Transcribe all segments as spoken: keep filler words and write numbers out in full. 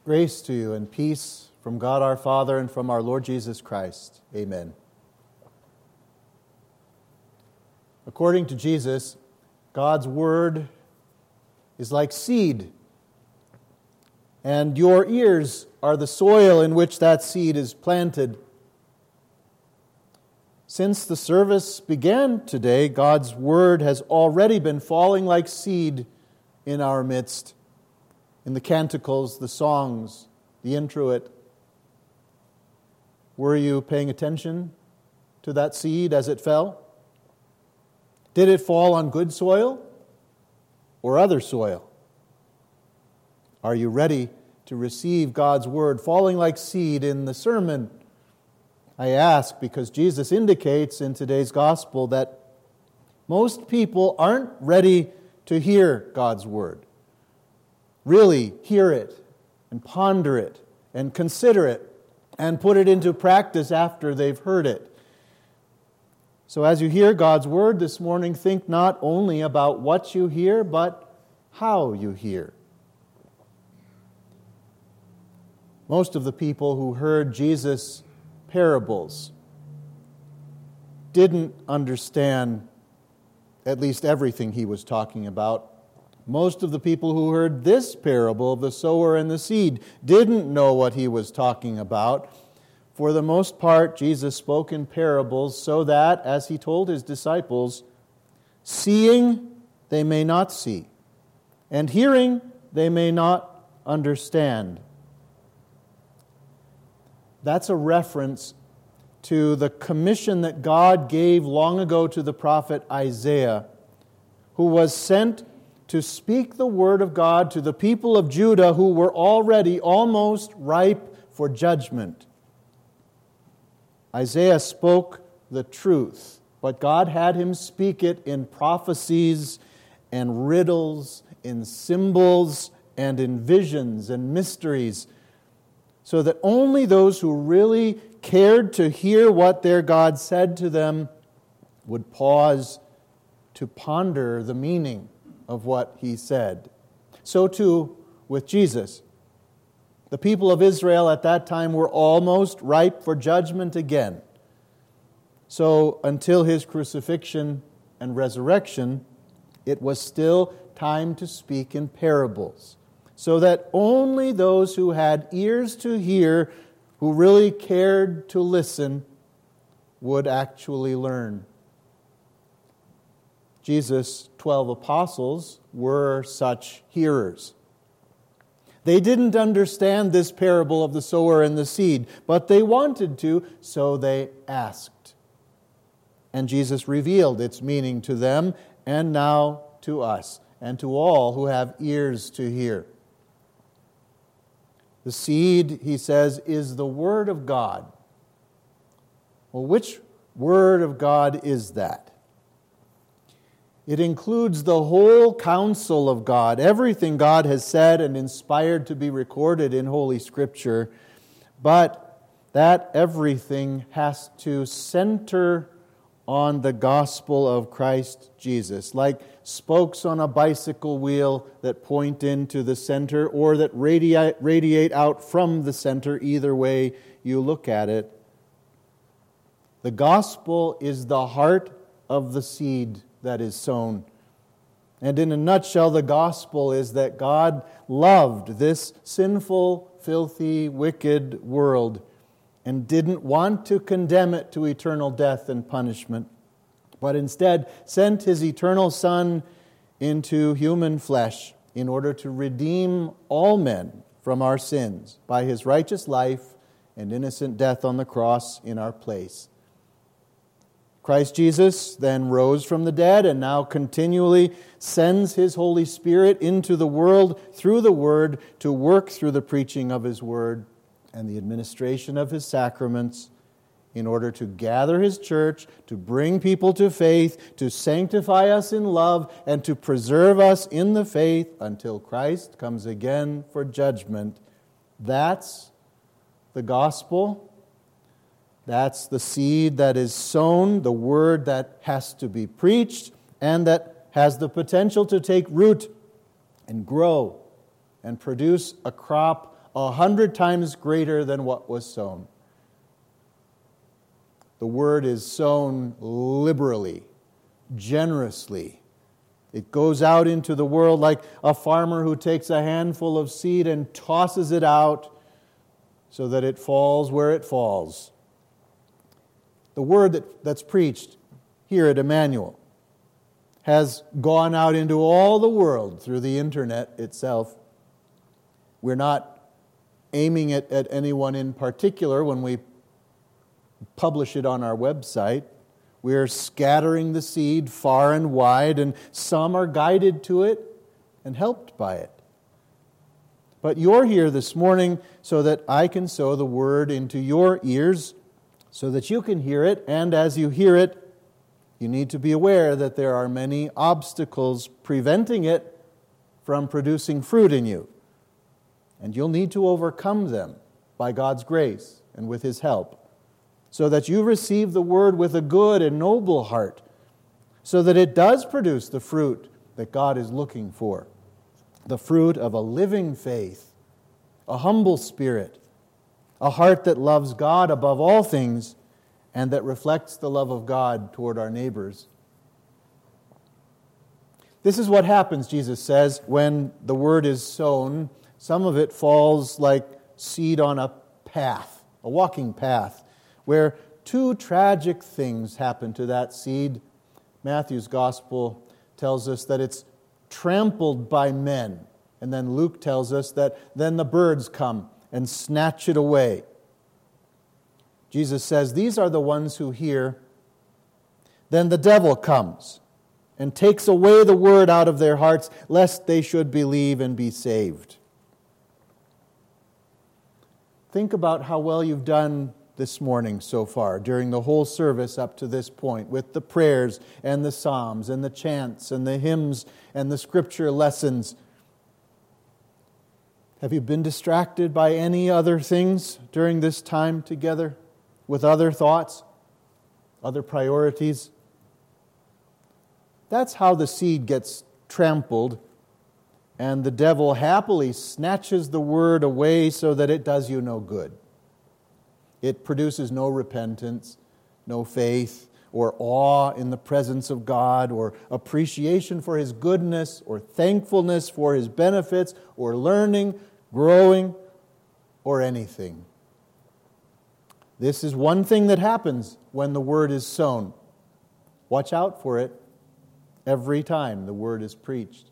Grace to you and peace from God our Father and from our Lord Jesus Christ. Amen. According to Jesus, God's Word is like seed, and your ears are the soil in which that seed is planted. Since the service began today, God's Word has already been falling like seed in our midst, in the canticles, the songs, the introit. Were you paying attention to that seed as it fell? Did it fall on good soil or other soil? Are you ready to receive God's Word falling like seed in the sermon? I ask because Jesus indicates in today's gospel that most people aren't ready to hear God's Word. Really hear it and ponder it and consider it and put it into practice after they've heard it. So as you hear God's Word this morning, think not only about what you hear, but how you hear. Most of the people who heard Jesus' parables didn't understand at least everything he was talking about. Most of the people who heard this parable of the sower and the seed didn't know what he was talking about. For the most part, Jesus spoke in parables so that, as he told his disciples, seeing they may not see, and hearing they may not understand. That's a reference to the commission that God gave long ago to the prophet Isaiah, who was sent to speak the word of God to the people of Judah who were already almost ripe for judgment. Isaiah spoke the truth, but God had him speak it in prophecies and riddles, in symbols and in visions and mysteries, so that only those who really cared to hear what their God said to them would pause to ponder the meaning of what he said. So too with Jesus. The people of Israel at that time were almost ripe for judgment again. So until his crucifixion and resurrection, it was still time to speak in parables, so that only those who had ears to hear, who really cared to listen, would actually learn. Jesus' twelve apostles were such hearers. They didn't understand this parable of the sower and the seed, but they wanted to, so they asked. And Jesus revealed its meaning to them, and now to us, and to all who have ears to hear. The seed, he says, is the Word of God. Well, which Word of God is that? It includes the whole counsel of God, everything God has said and inspired to be recorded in Holy Scripture, but that everything has to center on the gospel of Christ Jesus, like spokes on a bicycle wheel that point into the center or that radiate, radiate out from the center, either way you look at it. The gospel is the heart of the seed that is sown. And in a nutshell, the gospel is that God loved this sinful, filthy, wicked world and didn't want to condemn it to eternal death and punishment, but instead sent His eternal Son into human flesh in order to redeem all men from our sins by His righteous life and innocent death on the cross in our place. Christ Jesus then rose from the dead and now continually sends His Holy Spirit into the world through the Word to work through the preaching of His Word and the administration of His sacraments in order to gather His church, to bring people to faith, to sanctify us in love, and to preserve us in the faith until Christ comes again for judgment. That's the gospel. That's the seed that is sown, the word that has to be preached, and that has the potential to take root and grow and produce a crop a hundred times greater than what was sown. The word is sown liberally, generously. It goes out into the world like a farmer who takes a handful of seed and tosses it out so that it falls where it falls. The word that, that's preached here at Emmanuel has gone out into all the world through the internet itself. We're not aiming it at anyone in particular when we publish it on our website. We're scattering the seed far and wide, and some are guided to it and helped by it. But you're here this morning so that I can sow the word into your ears, so that you can hear it, and as you hear it, you need to be aware that there are many obstacles preventing it from producing fruit in you. And you'll need to overcome them by God's grace and with His help, so that you receive the word with a good and noble heart, so that it does produce the fruit that God is looking for, the fruit of a living faith, a humble spirit, a heart that loves God above all things, and that reflects the love of God toward our neighbors. This is what happens, Jesus says, when the word is sown. Some of it falls like seed on a path, a walking path, where two tragic things happen to that seed. Matthew's gospel tells us that it's trampled by men. And then Luke tells us that then the birds come and snatch it away. Jesus says, these are the ones who hear. Then the devil comes and takes away the word out of their hearts, lest they should believe and be saved. Think about how well you've done this morning so far, during the whole service up to this point, with the prayers and the psalms and the chants and the hymns and the scripture lessons. Have you been distracted by any other things during this time together, with other thoughts, other priorities? That's how the seed gets trampled, and the devil happily snatches the word away so that it does you no good. It produces no repentance, no faith, or awe in the presence of God, or appreciation for His goodness, or thankfulness for His benefits, or learning, growing, or anything. This is one thing that happens when the word is sown. Watch out for it every time the word is preached.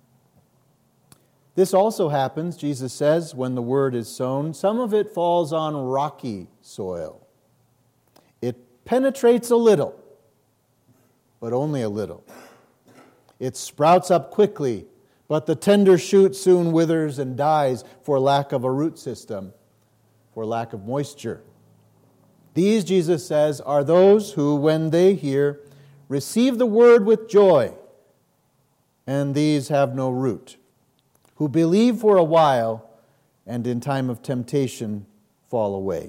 This also happens, Jesus says, when the word is sown. Some of it falls on rocky soil. It penetrates a little, but only a little. It sprouts up quickly, but the tender shoot soon withers and dies for lack of a root system, for lack of moisture. These, Jesus says, are those who, when they hear, receive the word with joy, and these have no root, who believe for a while, and in time of temptation fall away.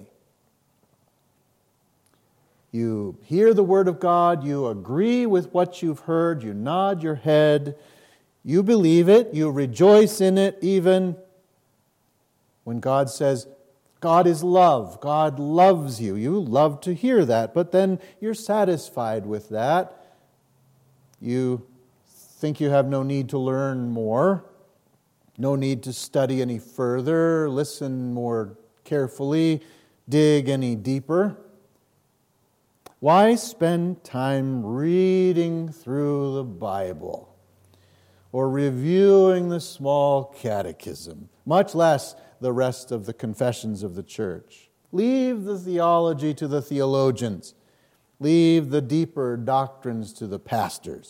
You hear the word of God, you agree with what you've heard, you nod your head, you believe it, you rejoice in it, even when God says, God is love, God loves you. You love to hear that, but then you're satisfied with that. You think you have no need to learn more, no need to study any further, listen more carefully, dig any deeper. Why spend time reading through the Bible or reviewing the small catechism, much less the rest of the confessions of the church? Leave the theology to the theologians. Leave the deeper doctrines to the pastors.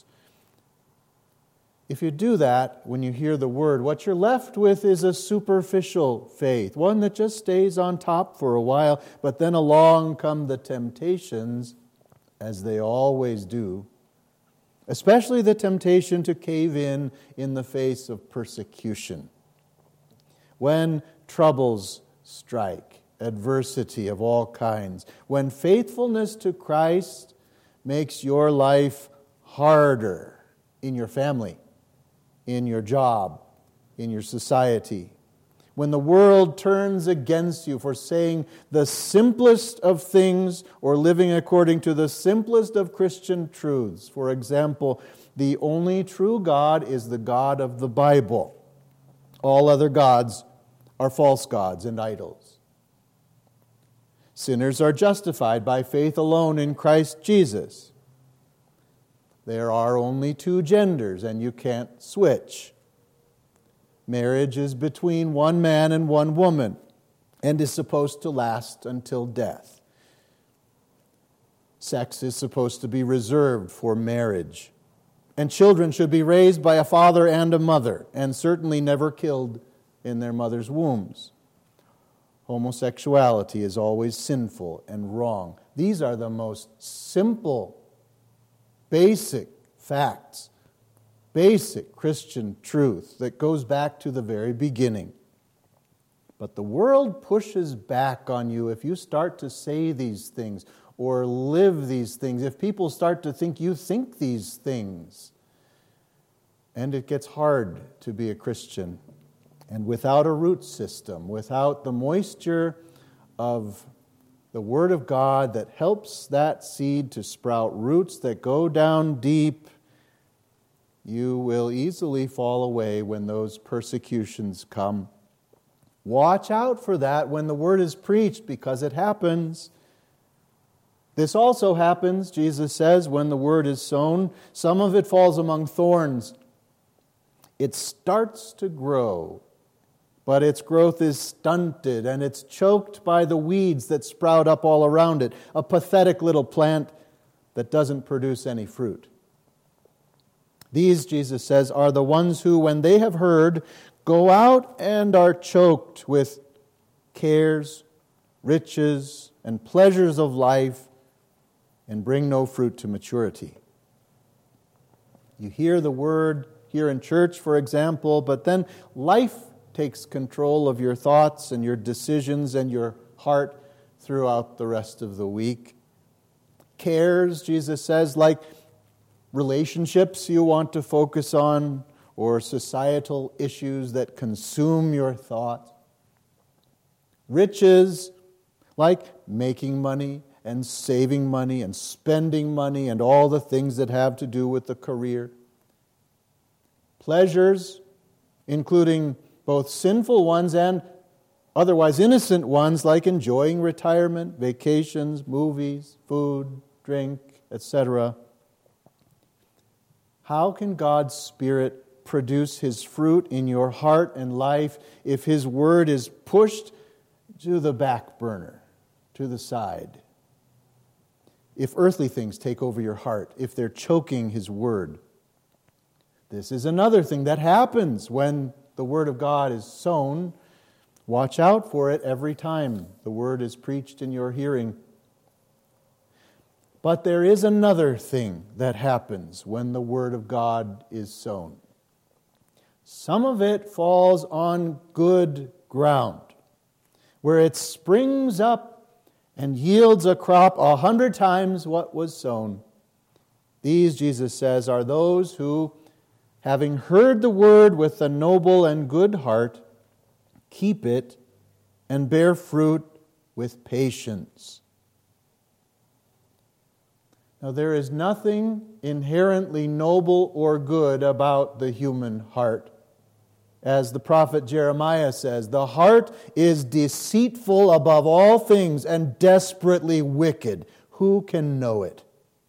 If you do that, when you hear the word, what you're left with is a superficial faith, one that just stays on top for a while, but then along come the temptations, as they always do, especially the temptation to cave in in the face of persecution. When troubles strike, adversity of all kinds, when faithfulness to Christ makes your life harder in your family, in your job, in your society, when the world turns against you for saying the simplest of things or living according to the simplest of Christian truths. For example, the only true God is the God of the Bible. All other gods are false gods and idols. Sinners are justified by faith alone in Christ Jesus. There are only two genders, and you can't switch. Marriage is between one man and one woman and is supposed to last until death. Sex is supposed to be reserved for marriage. And children should be raised by a father and a mother, and certainly never killed in their mother's wombs. Homosexuality is always sinful and wrong. These are the most simple, basic facts, basic Christian truth that goes back to the very beginning. But the world pushes back on you if you start to say these things or live these things, if people start to think you think these things. And it gets hard to be a Christian. And without a root system, without the moisture of the Word of God that helps that seed to sprout roots that go down deep, you will easily fall away when those persecutions come. Watch out for that when the Word is preached, because it happens. This also happens, Jesus says, when the Word is sown. Some of it falls among thorns. It starts to grow, but its growth is stunted and it's choked by the weeds that sprout up all around it. A pathetic little plant that doesn't produce any fruit. These, Jesus says, are the ones who, when they have heard, go out and are choked with cares, riches, and pleasures of life, and bring no fruit to maturity. You hear the word here in church, for example, but then life takes control of your thoughts and your decisions and your heart throughout the rest of the week. Cares, Jesus says, like relationships you want to focus on, or societal issues that consume your thought. Riches, like making money and saving money and spending money and all the things that have to do with the career. Pleasures, including both sinful ones and otherwise innocent ones, like enjoying retirement, vacations, movies, food, drink, et cetera. How can God's Spirit produce His fruit in your heart and life if His Word is pushed to the back burner, to the side? If earthly things take over your heart, if they're choking His Word. This is another thing that happens when the Word of God is sown. Watch out for it every time the Word is preached in your hearing. But there is another thing that happens when the Word of God is sown. Some of it falls on good ground, where it springs up and yields a crop a hundred times what was sown. These, Jesus says, are those who, having heard the word with a noble and good heart, keep it and bear fruit with patience. Now, there is nothing inherently noble or good about the human heart. As the prophet Jeremiah says, the heart is deceitful above all things and desperately wicked. Who can know it?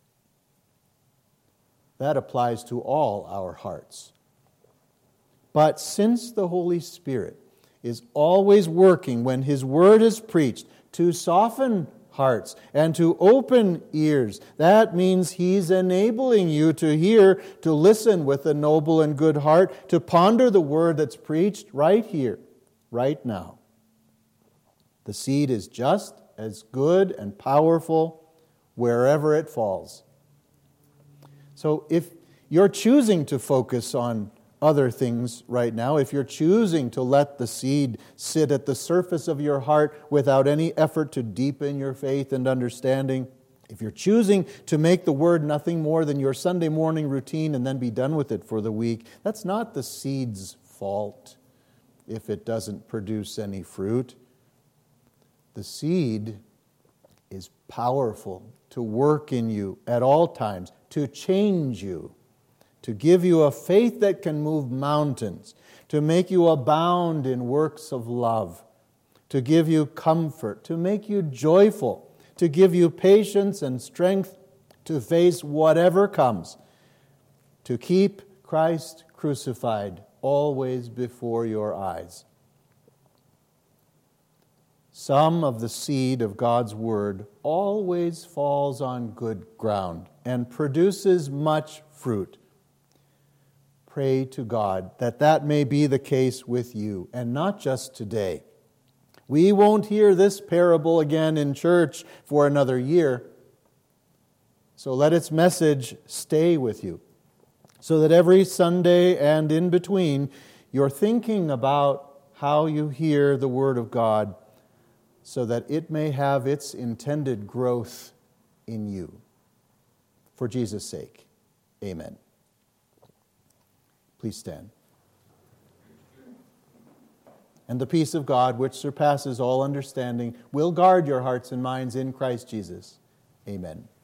That applies to all our hearts. But since the Holy Spirit is always working when His Word is preached to soften hearts and to open ears, that means He's enabling you to hear, to listen with a noble and good heart, to ponder the Word that's preached right here, right now. The seed is just as good and powerful wherever it falls. So if you're choosing to focus on other things right now, if you're choosing to let the seed sit at the surface of your heart without any effort to deepen your faith and understanding, if you're choosing to make the Word nothing more than your Sunday morning routine and then be done with it for the week, that's not the seed's fault. if it doesn't produce any fruit. The seed is powerful to work in you at all times, to change you, to give you a faith that can move mountains, to make you abound in works of love, to give you comfort, to make you joyful, to give you patience and strength to face whatever comes, to keep Christ crucified always before your eyes. Some of the seed of God's Word always falls on good ground and produces much fruit. Pray to God that that may be the case with you, and not just today. We won't hear this parable again in church for another year, so let its message stay with you, so that every Sunday and in between, you're thinking about how you hear the Word of God, so that it may have its intended growth in you. For Jesus' sake, amen. Please stand. And the peace of God, which surpasses all understanding, will guard your hearts and minds in Christ Jesus. Amen.